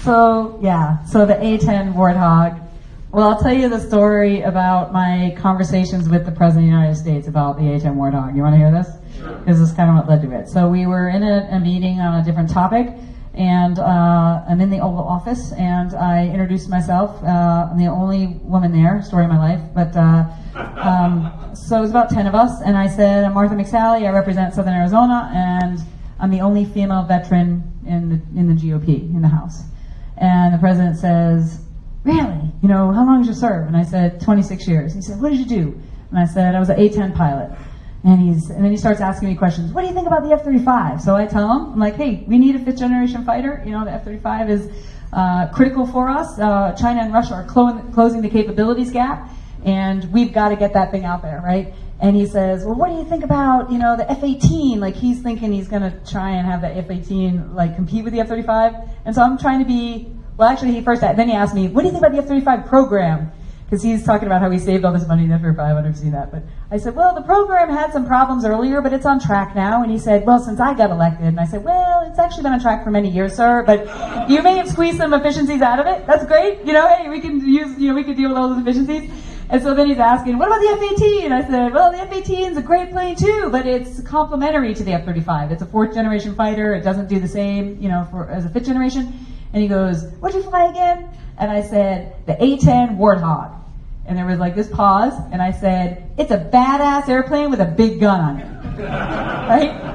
So the A-10 Warthog. Well, I'll tell you the story about my conversations with the President of the United States about the A-10 Warthog. You want to hear this? Sure. Because this is kind of what led to it. So we were in a meeting on a different topic, and I'm in the Oval Office, and I introduced myself. I'm the only woman there, story of my life, but so it was about 10 of us, and I said, I'm Martha McSally, I represent Southern Arizona, and I'm the only female veteran in the GOP, in the House. And the President says, really? You know, how long did you serve? And I said, 26 years. He said, what did you do? And I said, I was an A-10 pilot. And then he starts asking me questions. What do you think about the F-35? So I tell him, I'm like, hey, we need a fifth generation fighter. You know, the F-35 is critical for us. China and Russia are closing the capabilities gap, and we've got to get that thing out there, right? And he says, well, what do you think about, you know, the F-18? Like, he's thinking he's going to try and have the F-18, like, compete with the F-35. And so I'm trying to be, well, actually, then he asked me, what do you think about the F-35 program? Because he's talking about how he saved all this money in the F-35. I've never seen that. But I said, well, the program had some problems earlier, but it's on track now. And he said, well, since I got elected. And I said, well, it's actually been on track for many years, sir, but you may have squeezed some efficiencies out of it. That's great. You know, hey, we can deal with all those efficiencies. And so then he's asking, what about the F-18? And I said, well, the F-18 is a great plane too, but it's complementary to the F-35. It's a fourth generation fighter. It doesn't do the same, you know, as a fifth generation. And he goes, what'd you fly again? And I said, the A-10 Warthog. And there was like this pause, and I said, it's a badass airplane with a big gun on it. Right?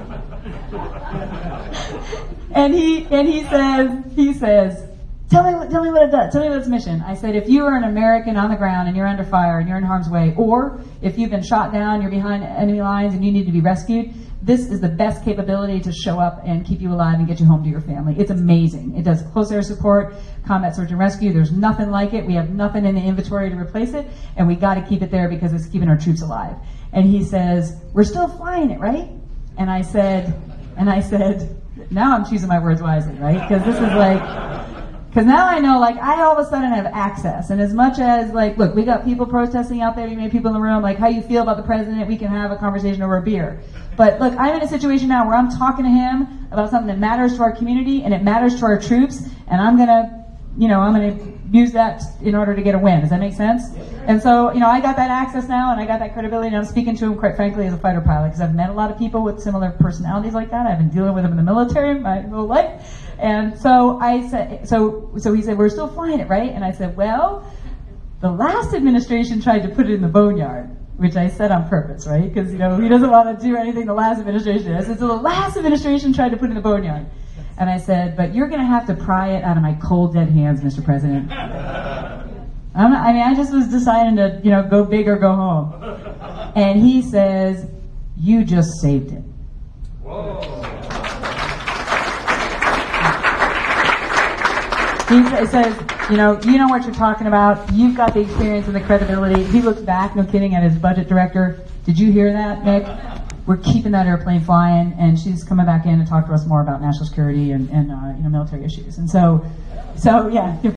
And he says, Tell me what it does. Tell me what its mission. I said, if you are an American on the ground and you're under fire and you're in harm's way, or if you've been shot down, you're behind enemy lines and you need to be rescued, this is the best capability to show up and keep you alive and get you home to your family. It's amazing. It does close air support, combat search and rescue. There's nothing like it. We have nothing in the inventory to replace it, and we got to keep it there because it's keeping our troops alive. And he says, we're still flying it, right? And I said, now I'm choosing my words wisely, right? Because this is like, because now I know, like, I all of a sudden have access. And as much as, like, look, we got people protesting out there, you made people in the room, like, how you feel about the president, we can have a conversation over a beer. But, look, I'm in a situation now where I'm talking to him about something that matters to our community and it matters to our troops, and I'm going to use that in order to get a win. Does that make sense? And so, I got that access now, and I got that credibility, and I'm speaking to him, quite frankly, as a fighter pilot, because I've met a lot of people with similar personalities like that. I've been dealing with them in the military my whole life. And so I said, so he said, we're still flying it, right? And I said, well, the last administration tried to put it in the boneyard, which I said on purpose, right? Because, he doesn't want to do anything the last administration did. I said, so the last administration tried to put it in the boneyard. And I said, but you're going to have to pry it out of my cold, dead hands, Mr. President. I just was deciding to, go big or go home. And he says, you just saved it. Whoa. He says, you know what you're talking about. You've got the experience and the credibility. He looks back, no kidding, at his budget director. Did you hear that, Nick? We're keeping that airplane flying, and she's coming back in to talk to us more about national security and military issues. And so yeah.